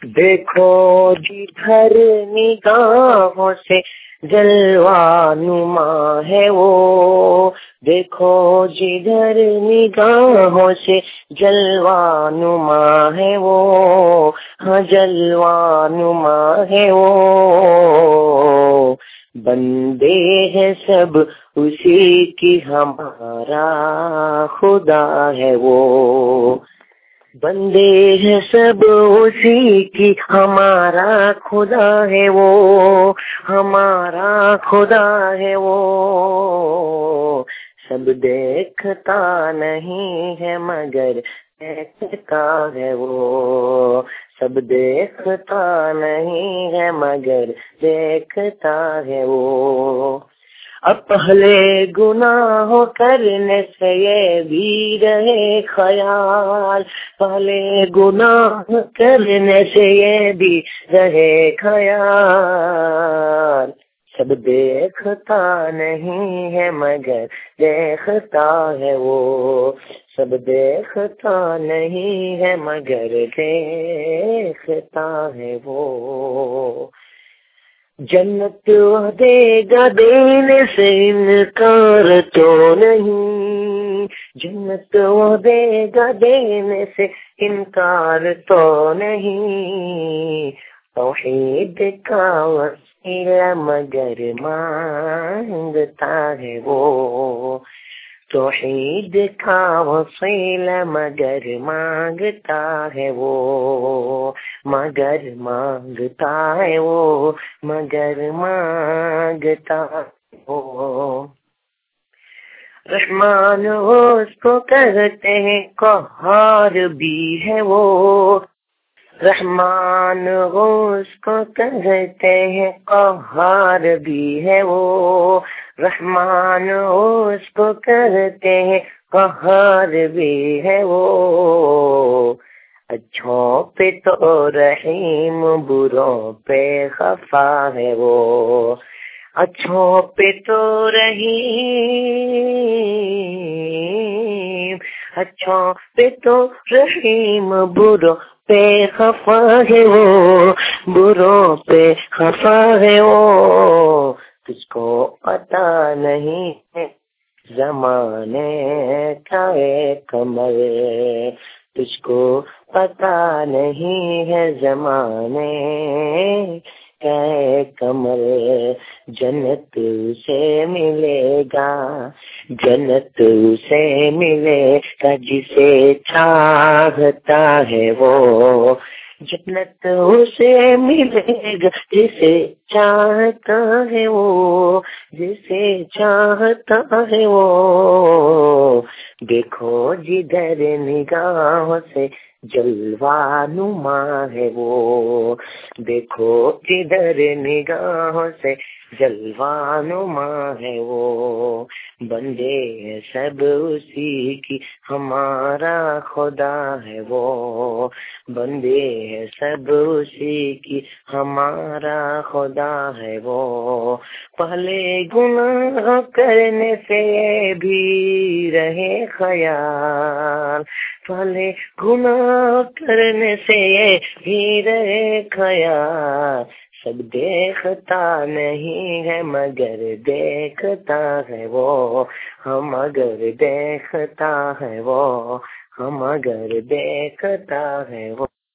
دیکھو جدھر نگاہوں سے جلوہ نما ہے وہ، دیکھو جدھر نگاہوں سے جلوہ نما ہے وہ، ہاں جلوہ نما ہے وہ، بندے ہیں سب اسی کی ہمارا خدا ہے وہ، بندے ہیں سب اسی کی ہمارا خدا ہے وہ، ہمارا خدا ہے وہ، سب دیکھتا نہیں ہے مگر دیکھتا ہے وہ، سب دیکھتا نہیں ہے مگر دیکھتا ہے وہ، اب پہلے گناہ کرنے سے یہ بھی رہے خیال، پہلے گناہ کرنے سے یہ بھی رہے خیال، سب دیکھتا نہیں ہے مگر دیکھتا ہے وہ، سب دیکھتا نہیں ہے مگر دیکھتا ہے وہ، جنت وہ دے گا دینے سے انکار تو نہیں، جنت وہ دے گا دینے سے انکار تو نہیں، توحید کا وسیلہ مگر مانگتا ہے وہ، توحید کا وسیلہ مگر مانگتا ہے وہ، مگر مانگتا ہے وہ، مگر مانگتا ہے وہ، رحمان اس کو کہتے ہیں قہار بھی ہے وہ، رحمان اس کو کہتے ہیں قہار بھی ہے وہ، رحمان اس کو کہتے ہیں قہار بھی ہے وہ، اچھوں پہ تو رحیم بروں پہ خفا ہے وہ، اچھوں پہ تو رحیم، اچھوں پہ تو رحیم بروں پہ خفا ہے وہ، بروں پہ خفا ہے وہ، تجھ کو پتا نہیں ہے زمانے کا ایک عمل، تجھ کو پتا نہیں ہے زمانے کا ایک عمل، جنت سے ملے گا، جنت سے ملے گا جسے چاہتا ہے وہ، جنت اسے ملے گا جسے چاہتا ہے وہ، جسے چاہتا ہے وہ، دیکھو جدھر نگاہوں سے جلوہ نما ہے وہ، دیکھو جدھر نگاہوں سے جلوہ نما ہے وہ، بندے سب اسی کی ہمارا خدا ہے وہ، بندے سب اسی کی ہمارا خدا ہے وہ، پہلے گناہ کرنے سے بھی رہے خیال، پہلے گناہ کرنے سے بھی رہے خیال، سب دیکھتا نہیں ہے مگر دیکھتا ہے وہ، ہم اگر دیکھتا ہے وہ، ہم اگر دیکھتا ہے وہ۔